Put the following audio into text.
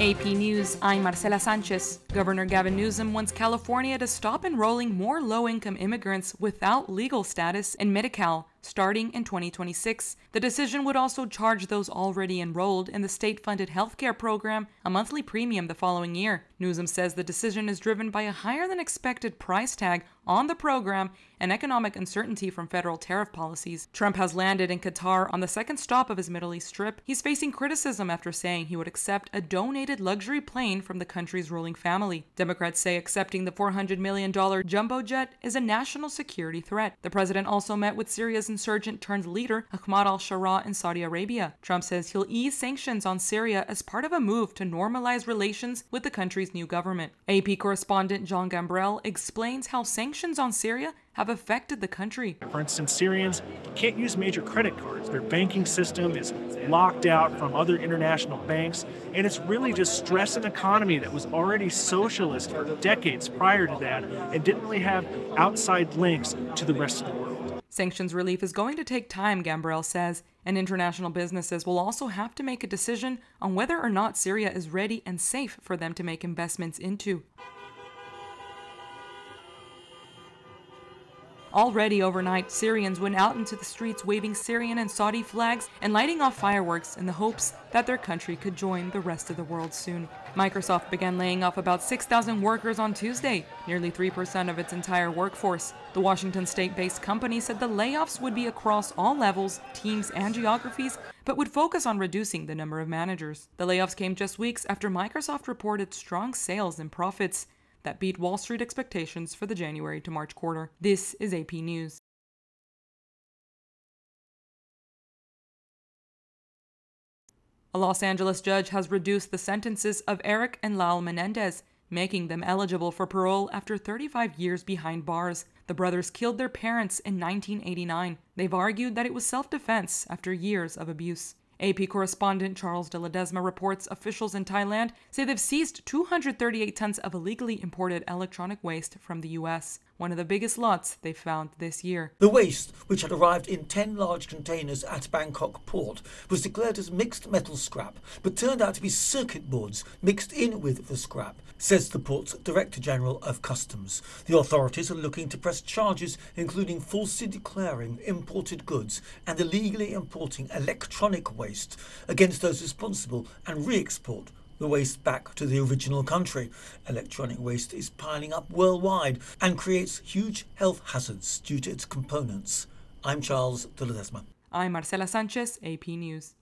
AP News, I'm Marcela Sanchez. Governor Gavin Newsom wants California to stop enrolling more low-income immigrants without legal status in Medi-Cal starting in 2026. The decision would also charge those already enrolled in the state-funded healthcare program a monthly premium the following year. Newsom says the decision is driven by a higher-than-expected price tag on the program and economic uncertainty from federal tariff policies. Trump has landed in Qatar on the second stop of his Middle East trip. He's facing criticism after saying he would accept a donated luxury plane from the country's ruling family. Democrats say accepting the $400 million jumbo jet is a national security threat. The president also met with Syria's insurgent-turned-leader Ahmad al-Sharaa in Saudi Arabia. Trump says he'll ease sanctions on Syria as part of a move to normalize relations with the country's new government. AP correspondent John Gambrell explains how sanctions on Syria have affected the country. For instance, Syrians can't use major credit cards. Their banking system is locked out from other international banks, and it's really just stressed an economy that was already socialist for decades prior to that and didn't really have outside links to the rest of the world. Sanctions relief is going to take time, Gambrell says, and international businesses will also have to make a decision on whether or not Syria is ready and safe for them to make investments into. Already overnight, Syrians went out into the streets waving Syrian and Saudi flags and lighting off fireworks in the hopes that their country could join the rest of the world soon. Microsoft began laying off about 6,000 workers on Tuesday, nearly 3% of its entire workforce. The Washington state-based company said the layoffs would be across all levels, teams, and geographies, but would focus on reducing the number of managers. The layoffs came just weeks after Microsoft reported strong sales and profits that beat Wall Street expectations for the January to March quarter. This is AP News. A Los Angeles judge has reduced the sentences of Eric and Lyle Menendez, making them eligible for parole after 35 years behind bars. The brothers killed their parents in 1989. They've argued that it was self-defense after years of abuse. AP correspondent Charles de Ledesma reports officials in Thailand say they've seized 238 tons of illegally imported electronic waste from the U.S., one of the biggest lots they've found this year. The waste, which had arrived in 10 large containers at Bangkok port, was declared as mixed metal scrap, but turned out to be circuit boards mixed in with the scrap, says the port's Director General of Customs. The authorities are looking to press charges including falsely declaring imported goods and illegally importing electronic waste against those responsible and re-export the waste back to the original country. Electronic waste is piling up worldwide and creates huge health hazards due to its components. I'm Charles de Ledesma. I'm Marcela Sanchez, AP News.